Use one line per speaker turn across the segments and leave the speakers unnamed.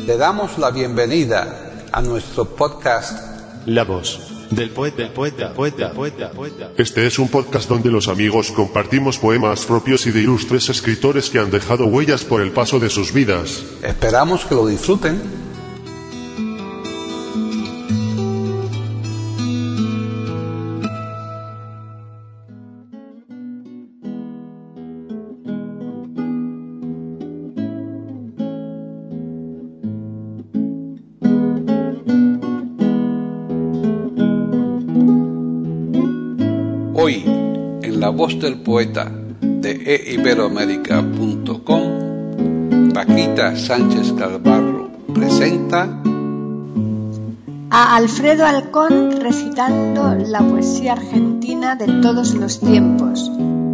Le damos la bienvenida a nuestro podcast
La voz del poeta.
Este es un podcast donde los amigos compartimos poemas propios y de ilustres escritores que han dejado huellas por el paso de sus vidas.
Esperamos que lo disfruten. Hoy, en La Voz del Poeta de eiberoamerica.com, Paquita Sánchez Galvarro presenta
a Alfredo Alcón recitando la poesía argentina de todos los tiempos.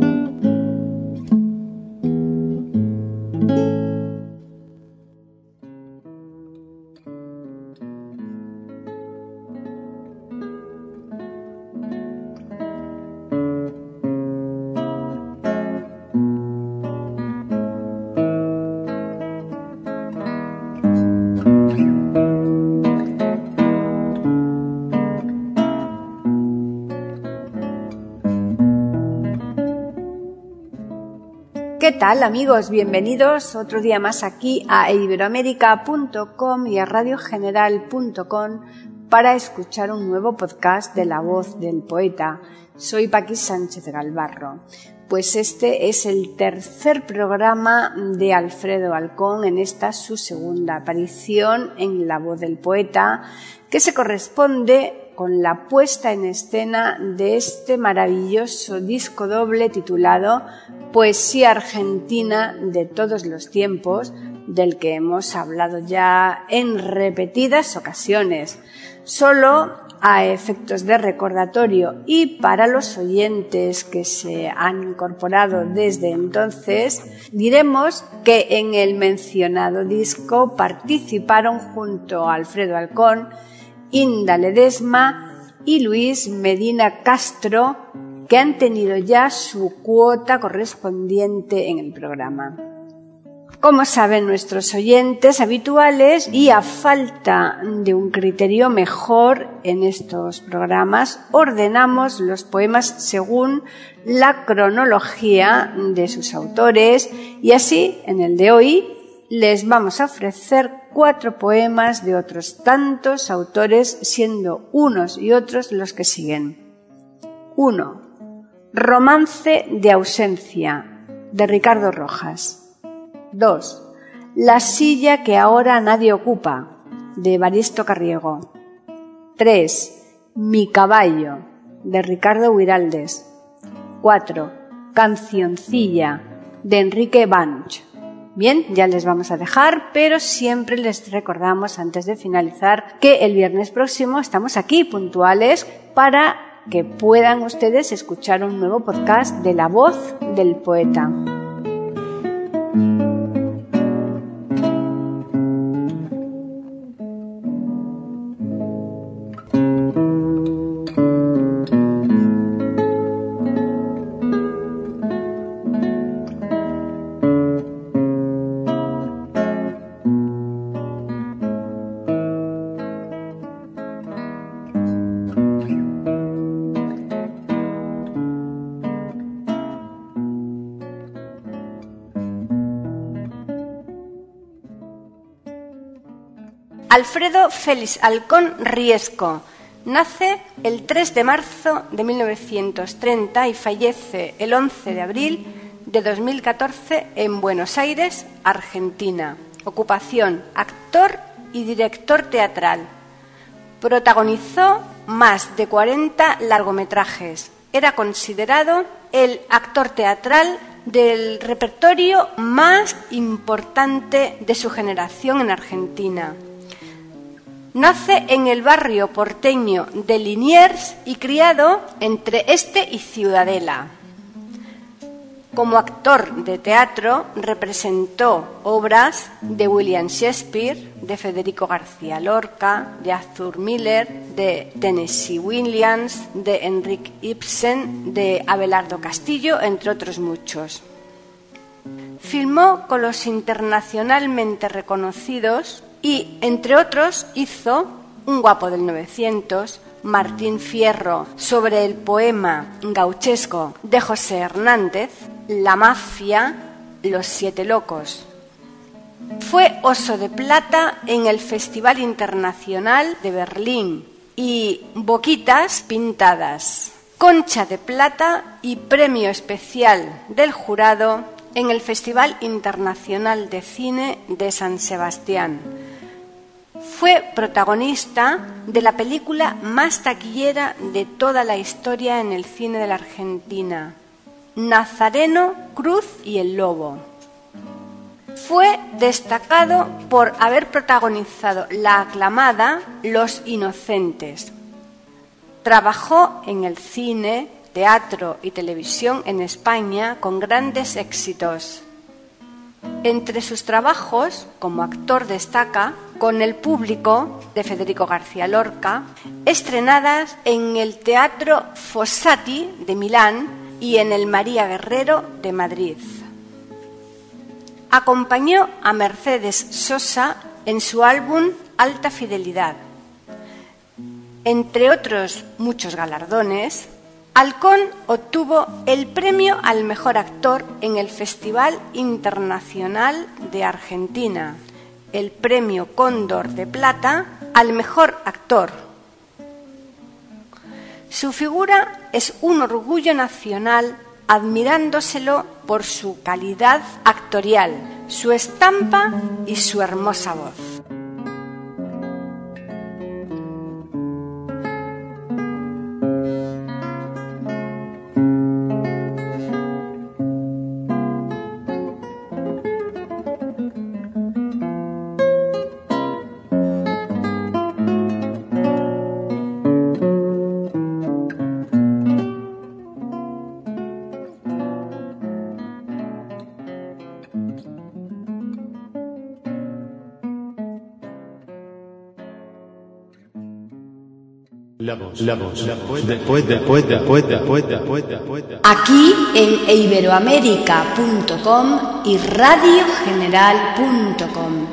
¿Qué tal, amigos? Bienvenidos otro día más aquí a eiberoamerica.com y a radiogeneral.com para escuchar un nuevo podcast de La Voz del Poeta. Soy Paquita Sánchez Galvarro. Pues este es el tercer programa de Alfredo Alcón en esta su segunda aparición en La Voz del Poeta, que se corresponde con la puesta en escena de este maravilloso disco doble titulado Poesía Argentina de todos los tiempos, del que hemos hablado ya en repetidas ocasiones. Solo a efectos de recordatorio y para los oyentes que se han incorporado desde entonces, diremos que en el mencionado disco participaron junto a Alfredo Alcón, Inda Ledesma y Luis Medina Castro, que han tenido ya su cuota correspondiente en el programa. Como saben nuestros oyentes habituales, y a falta de un criterio mejor en estos programas, ordenamos los poemas según la cronología de sus autores y así, en el de hoy, les vamos a ofrecer 4 poemas de otros tantos autores, siendo unos y otros los que siguen. 1. Romance de ausencia, de Ricardo Rojas. 2. La silla que ahora nadie ocupa, de Evaristo Carriego. 3. Mi caballo, de Ricardo Huiraldes. 4. Cancioncilla, de Enrique Banch. Bien, ya les vamos a dejar, pero siempre les recordamos antes de finalizar que el viernes próximo estamos aquí puntuales para que puedan ustedes escuchar un nuevo podcast de La Voz del Poeta. Alfredo Félix Alcón Riesco nace el 3 de marzo de 1930 y fallece el 11 de abril de 2014 en Buenos Aires, Argentina. Ocupación: actor y director teatral. Protagonizó más de 40 largometrajes. Era considerado el actor teatral del repertorio más importante de su generación en Argentina. Nace en el barrio porteño de Liniers y criado entre este y Ciudadela. Como actor de teatro representó obras de William Shakespeare, de Federico García Lorca, de Arthur Miller, de Tennessee Williams, de Henrik Ibsen, de Abelardo Castillo, entre otros muchos. Filmó con los internacionalmente reconocidos y, entre otros, hizo Un guapo del 900, Martín Fierro, sobre el poema gauchesco de José Hernández, La mafia, Los siete locos. Fue Oso de Plata en el Festival Internacional de Berlín y Boquitas Pintadas, Concha de Plata y Premio Especial del Jurado en el Festival Internacional de Cine de San Sebastián. Fue protagonista de la película más taquillera de toda la historia en el cine de la Argentina, Nazareno, Cruz y el Lobo. Fue destacado por haber protagonizado la aclamada Los Inocentes. Trabajó en el cine, teatro y televisión en España con grandes éxitos. Entre sus trabajos, como actor destaca Con el público, de Federico García Lorca, estrenadas en el Teatro Fossati de Milán y en el María Guerrero de Madrid. Acompañó a Mercedes Sosa en su álbum Alta Fidelidad. Entre otros muchos galardones, Halcón obtuvo el premio al mejor actor en el Festival Internacional de Argentina, el premio Cóndor de Plata al mejor actor. Su figura es un orgullo nacional, admirándoselo por su calidad actorial, su estampa y su hermosa voz.
La voz del poeta.
Aquí en iberoamerica.com y radiogeneral.com.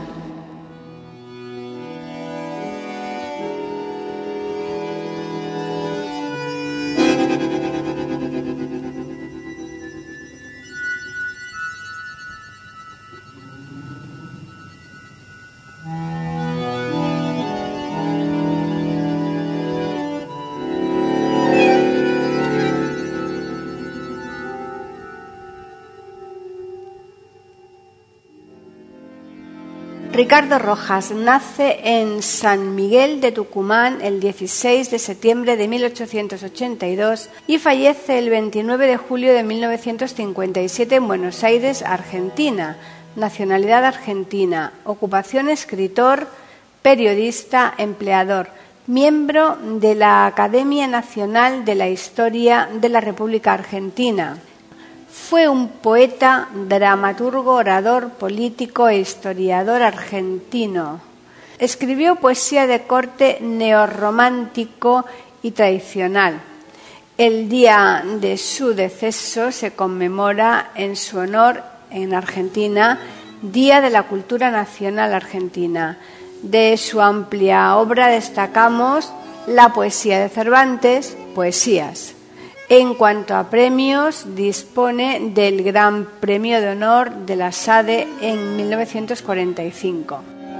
Ricardo Rojas nace en San Miguel de Tucumán el 16 de septiembre de 1882 y fallece el 29 de julio de 1957 en Buenos Aires, Argentina. Nacionalidad argentina. Ocupación escritor, periodista, empleador. Miembro de la Academia Nacional de la Historia de la República Argentina. Fue un poeta, dramaturgo, orador, político e historiador argentino. Escribió poesía de corte neorromántico y tradicional. El día de su deceso se conmemora en su honor en Argentina, Día de la Cultura Nacional Argentina. De su amplia obra destacamos la poesía de Cervantes, Poesías. En cuanto a premios, dispone del Gran Premio de Honor de la SADE en 1945.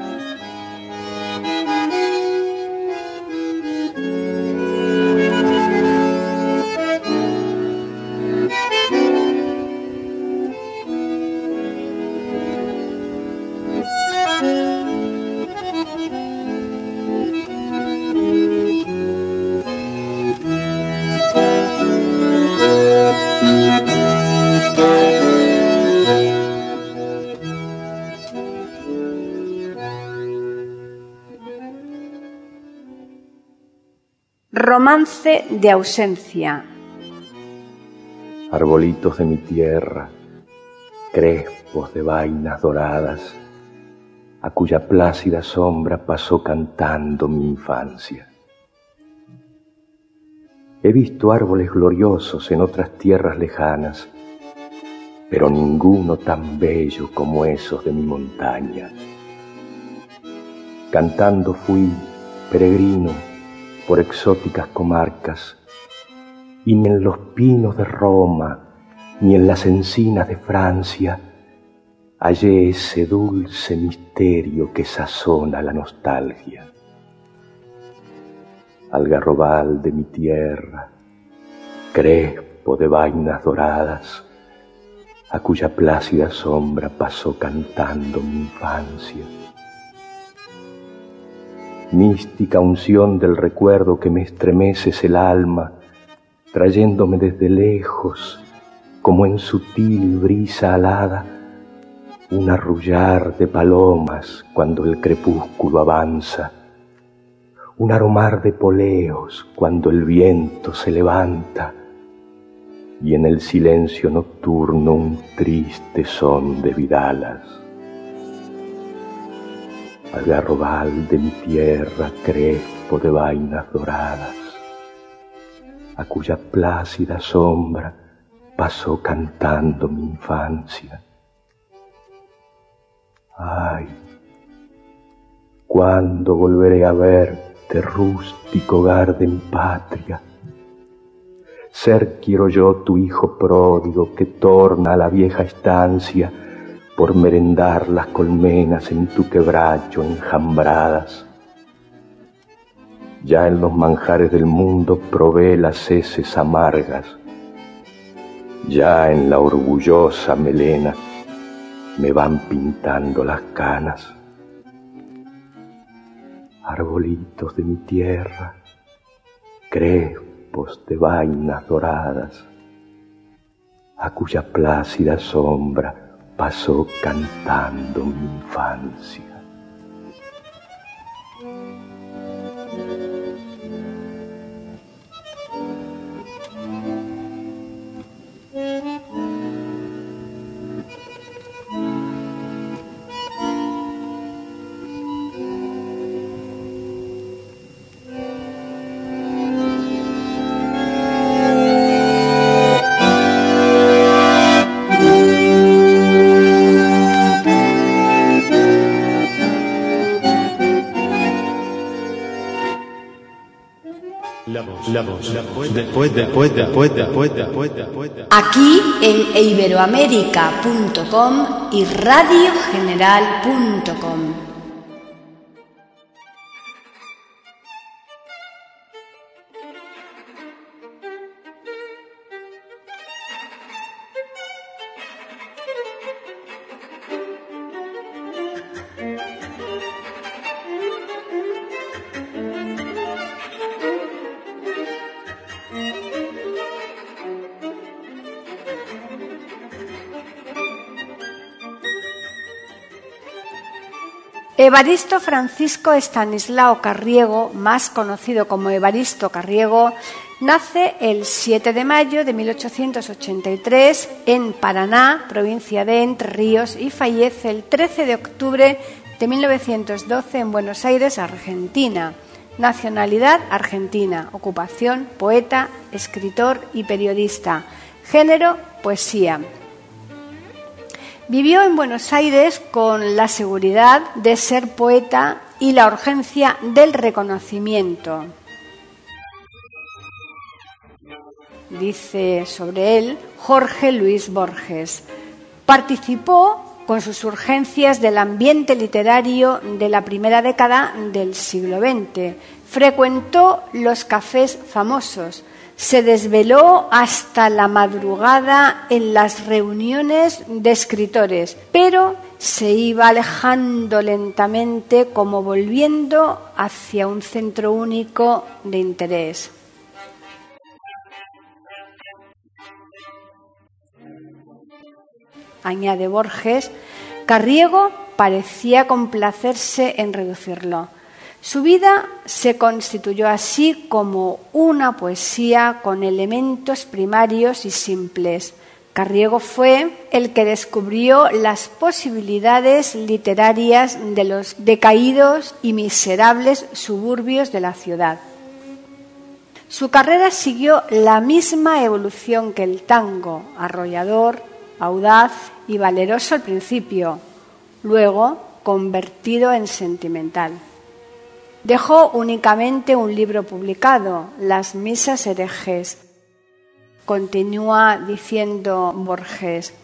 Romance de ausencia.
Arbolitos de mi tierra, crespos de vainas doradas, a cuya plácida sombra pasó cantando mi infancia. He visto árboles gloriosos en otras tierras lejanas, pero ninguno tan bello como esos de mi montaña. Cantando fui peregrino por exóticas comarcas, y ni en los pinos de Roma, ni en las encinas de Francia, hallé ese dulce misterio que sazona la nostalgia. Algarrobal de mi tierra, crespo de vainas doradas, a cuya plácida sombra pasó cantando mi infancia. Mística unción del recuerdo que me estremeces el alma, trayéndome desde lejos, como en sutil brisa alada, un arrullar de palomas cuando el crepúsculo avanza, un aromar de poleos cuando el viento se levanta, y en el silencio nocturno un triste son de vidalas. Algarrobal de mi tierra, crespo de vainas doradas, a cuya plácida sombra pasó cantando mi infancia. Ay, ¿cuándo volveré a verte, rústico hogar de mi patria? Ser quiero yo tu hijo pródigo que torna a la vieja estancia por merendar las colmenas en tu quebracho enjambradas. Ya en los manjares del mundo probé las heces amargas, ya en la orgullosa melena me van pintando las canas. Arbolitos de mi tierra, crespos de vainas doradas, a cuya plácida sombra pasó cantando mi infancia.
Aquí en iberoamerica.com y radiogeneral.com. Evaristo Francisco Estanislao Carriego, más conocido como Evaristo Carriego, nace el 7 de mayo de 1883 en Paraná, provincia de Entre Ríos, y fallece el 13 de octubre de 1912 en Buenos Aires, Argentina. Nacionalidad argentina, ocupación poeta, escritor y periodista, género poesía. Vivió en Buenos Aires con la seguridad de ser poeta y la urgencia del reconocimiento. Dice sobre él Jorge Luis Borges: participó con sus urgencias del ambiente literario de la primera década del siglo XX, frecuentó los cafés famosos, se desveló hasta la madrugada en las reuniones de escritores, pero se iba alejando lentamente como volviendo hacia un centro único de interés. Añade Borges, Carriego parecía complacerse en reducirlo. Su vida se constituyó así como una poesía con elementos primarios y simples. Carriego fue el que descubrió las posibilidades literarias de los decaídos y miserables suburbios de la ciudad. Su carrera siguió la misma evolución que el tango, arrollador, audaz y valeroso al principio, luego convertido en sentimental. Dejó únicamente un libro publicado, Las misas herejes. Continúa diciendo Borges.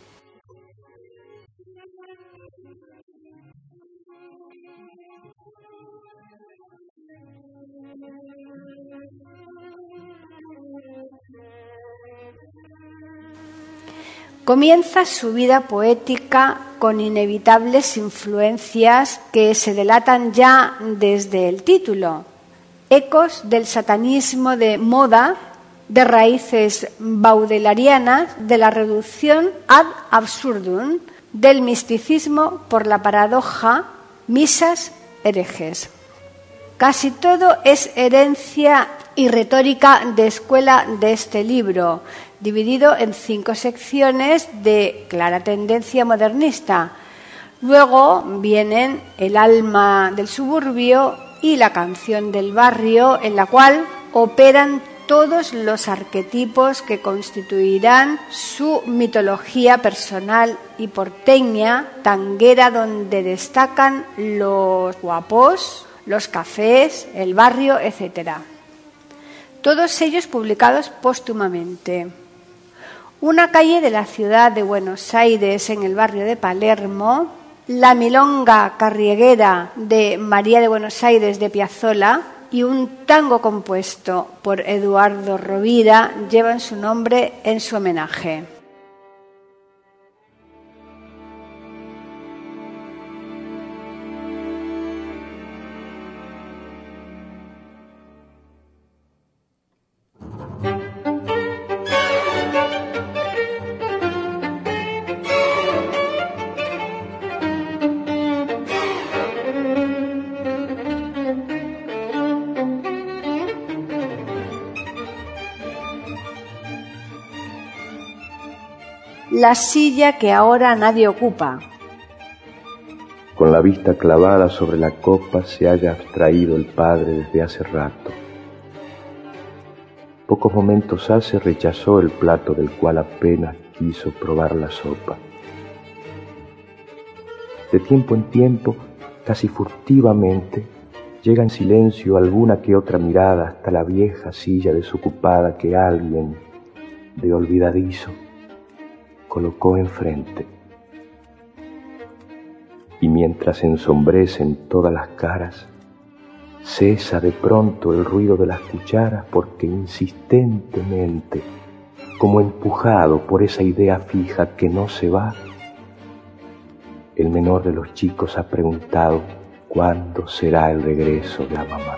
Comienza su vida poética con inevitables influencias que se delatan ya desde el título. Ecos del satanismo de moda, de raíces baudelarianas, de la reducción ad absurdum, del misticismo por la paradoja, misas herejes. Casi todo es herencia y retórica de escuela de este libro, dividido en 5 secciones de clara tendencia modernista. Luego vienen El alma del suburbio y La canción del barrio, en la cual operan todos los arquetipos que constituirán su mitología personal y porteña, tanguera, donde destacan los guapos, los cafés, el barrio, etc. Todos ellos publicados póstumamente. Una calle de la ciudad de Buenos Aires, en el barrio de Palermo, La milonga carrieguera de María de Buenos Aires de Piazzolla y un tango compuesto por Eduardo Rovira llevan su nombre en su homenaje. La silla que ahora nadie ocupa.
Con la vista clavada sobre la copa se haya abstraído el padre desde hace rato. Pocos momentos hace rechazó el plato del cual apenas quiso probar la sopa. De tiempo en tiempo, casi furtivamente, llega en silencio alguna que otra mirada hasta la vieja silla desocupada que alguien, de olvidadizo, colocó enfrente. Y mientras ensombrecen todas las caras, cesa de pronto el ruido de las cucharas porque insistentemente, como empujado por esa idea fija que no se va, el menor de los chicos ha preguntado cuándo será el regreso de la mamá.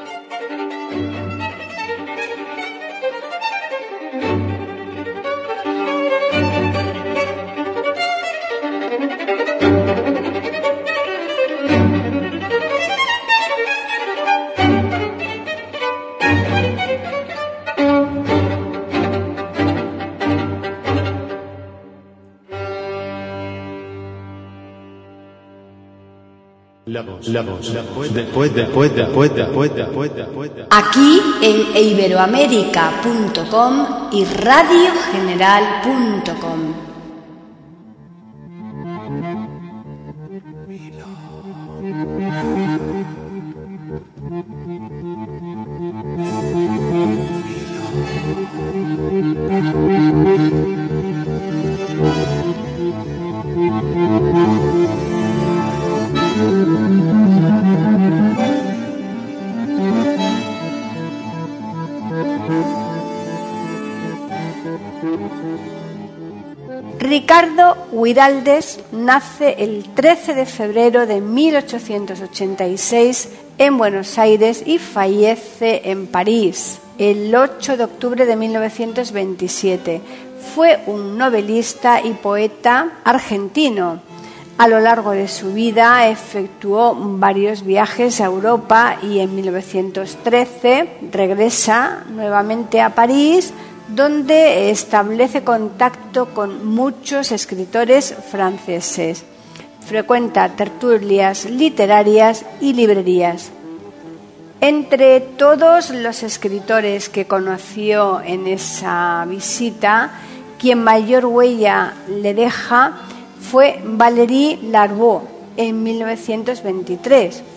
Aquí en iberoamerica.com y radiogeneral.com. Ricardo Guiraldes nace el 13 de febrero de 1886 en Buenos Aires y fallece en París el 8 de octubre de 1927. Fue un novelista y poeta argentino. A lo largo de su vida efectuó varios viajes a Europa y en 1913 regresa nuevamente a París, donde establece contacto con muchos escritores franceses. Frecuenta tertulias literarias y librerías. Entre todos los escritores que conoció en esa visita, quien mayor huella le deja fue Valéry Larbaud en 1923.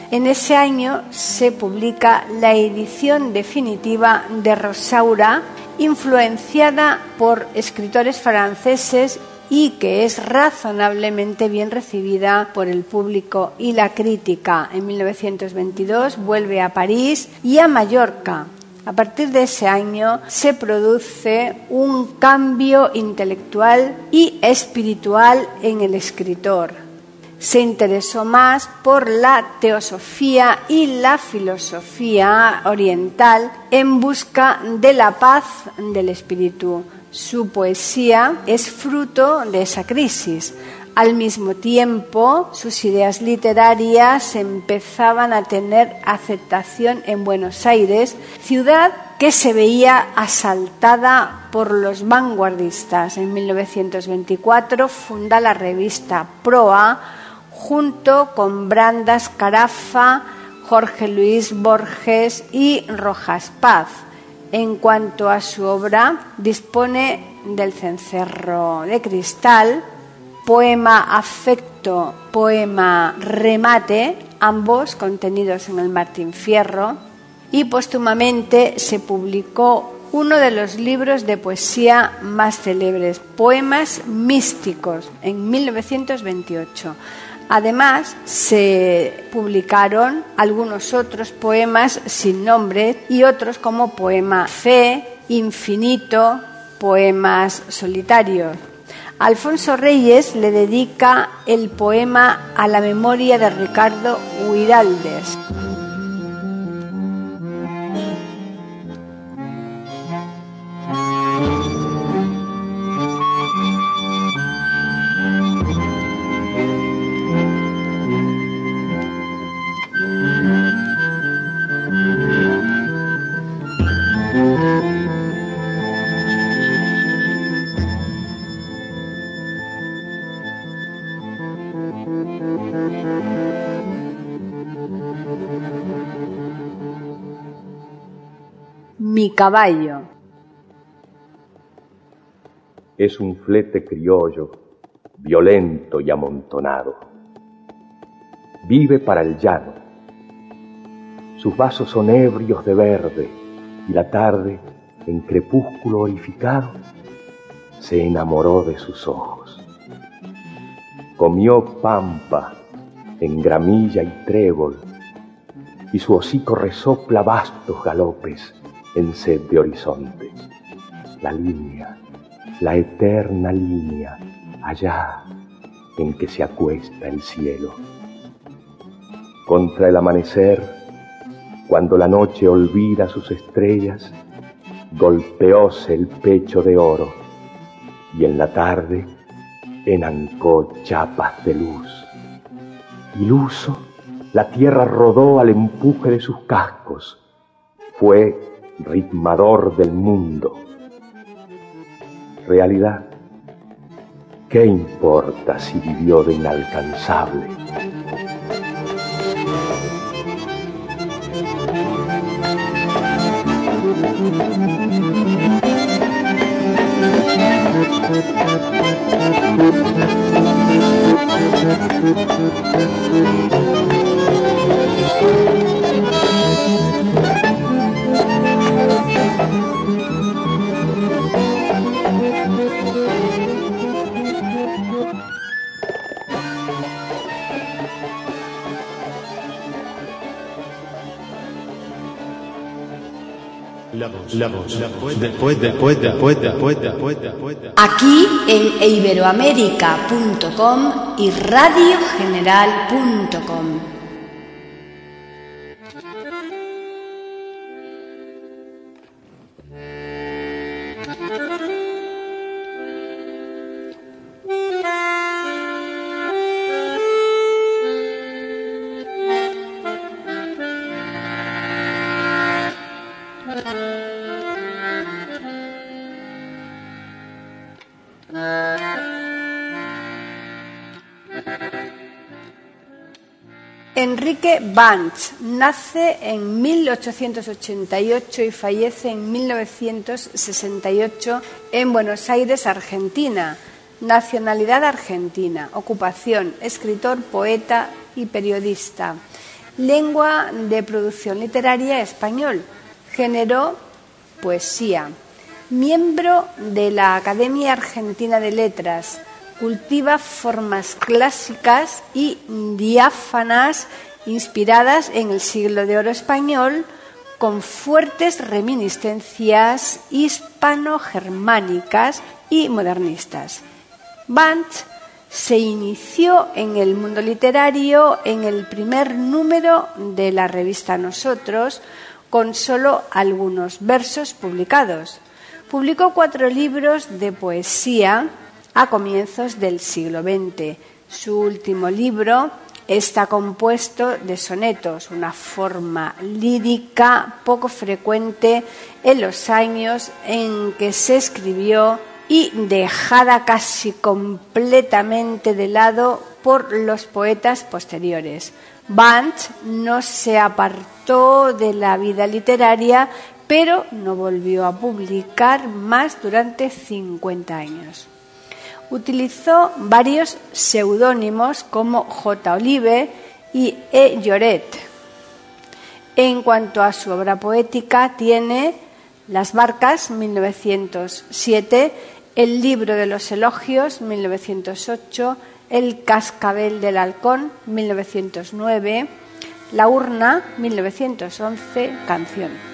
En ese año se publica la edición definitiva de Rosaura, influenciada por escritores franceses y que es razonablemente bien recibida por el público y la crítica. En 1922 vuelve a París y a Mallorca. A partir de ese año se produce un cambio intelectual y espiritual en el escritor. Se interesó más por la teosofía y la filosofía oriental en busca de la paz del espíritu. Su poesía es fruto de esa crisis. Al mismo tiempo, sus ideas literarias empezaban a tener aceptación en Buenos Aires, ciudad que se veía asaltada por los vanguardistas. En 1924 funda la revista Proa junto con Brandas Carafa, Jorge Luis Borges y Rojas Paz. En cuanto a su obra, dispone del Cencerro de Cristal, poema Afecto, poema Remate, ambos contenidos en el Martín Fierro, y póstumamente se publicó uno de los libros de poesía más célebres, Poemas Místicos, en 1928. Además, se publicaron algunos otros poemas sin nombre y otros como Poema Fe, Infinito, poemas solitarios. Alfonso Reyes le dedica el poema a la memoria de Ricardo Huiraldes. Mi caballo.
Es un flete criollo, violento y amontonado. Vive para el llano. Sus vasos son ebrios de verde y la tarde, en crepúsculo orificado, se enamoró de sus ojos. Comió pampa en gramilla y trébol y su hocico resopla vastos galopes en sed de horizontes. La línea, la eterna línea, allá en que se acuesta el cielo. Contra el amanecer, cuando la noche olvida sus estrellas, golpeóse el pecho de oro y en la tarde enancó chapas de luz. Iluso, la tierra rodó al empuje de sus cascos. Fue ritmador del mundo. Realidad, ¿qué importa si vivió de inalcanzable?
Aquí en iberoamerica.com y radiogeneral.com. Enrique Banch nace en 1888 y fallece en 1968 en Buenos Aires, Argentina. Nacionalidad argentina, ocupación, escritor, poeta y periodista. lengua de producción literaria español, género poesía. Miembro de la Academia Argentina de Letras, cultiva formas clásicas y diáfanas inspiradas en el siglo de oro español, con fuertes reminiscencias hispano-germánicas y modernistas. Banch se inició en el mundo literario en el primer número de la revista Nosotros, con solo algunos versos publicados. Publicó 4 libros de poesía a comienzos del siglo XX. Su último libro está compuesto de sonetos, una forma lírica poco frecuente en los años en que se escribió y dejada casi completamente de lado por los poetas posteriores. Banch no se apartó de la vida literaria, pero no volvió a publicar más durante 50 años. Utilizó varios seudónimos como J. Olive y E. Lloret. En cuanto a su obra poética, tiene Las barcas, 1907, El libro de los elogios, 1908, El cascabel del halcón, 1909, La urna, 1911, Canción.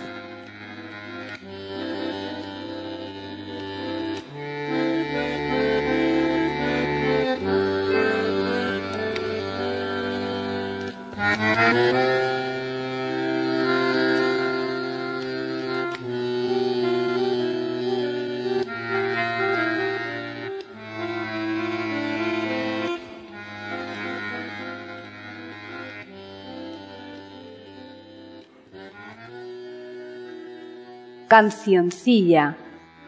Cancioncilla.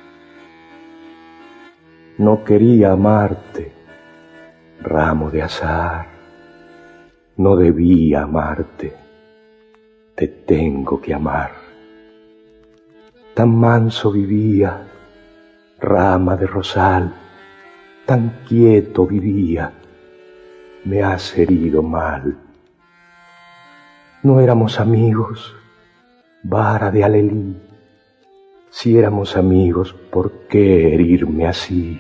No quería amarte, ramo de azahar. No debía amarte, te tengo que amar. Tan manso vivía, rama de rosal, tan quieto vivía, me has herido mal. No éramos amigos, vara de alelí. Si éramos amigos, ¿por qué herirme así?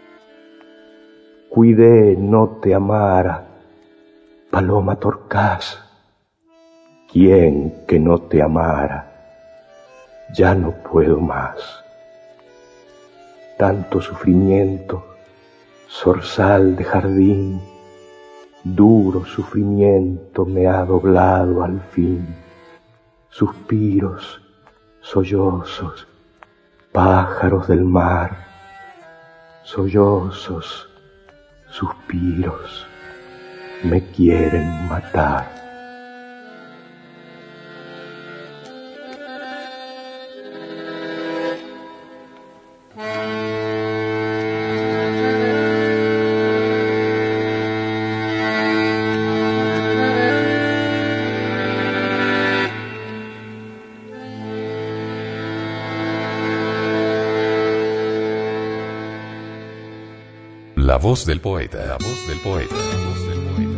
Cuidé no te amara, paloma torcaz. ¿Quién que no te amara? Ya no puedo más. Tanto sufrimiento, zorzal de jardín, duro sufrimiento me ha doblado al fin. Suspiros, sollozos, pájaros del mar, sollozos, suspiros, me quieren matar.
La voz del poeta, la voz del poeta, la voz del poeta.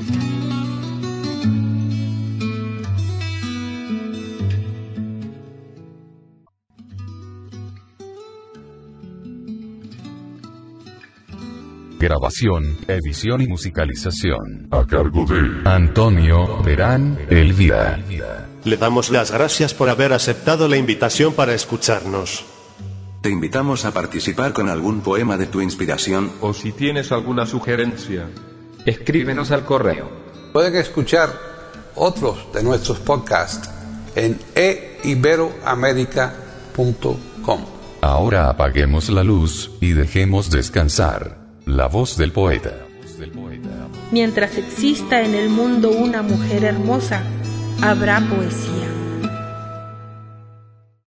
Grabación, edición y musicalización
a cargo de
Antonio Verán Elvira.
Le damos las gracias por haber aceptado la invitación para escucharnos.
Te invitamos a participar con algún poema de tu inspiración.
O si tienes alguna sugerencia, escríbenos al correo.
Pueden escuchar otros de nuestros podcasts en eiberoamerica.com.
Ahora apaguemos la luz y dejemos descansar la voz del poeta.
Mientras exista en el mundo una mujer hermosa, habrá poesía.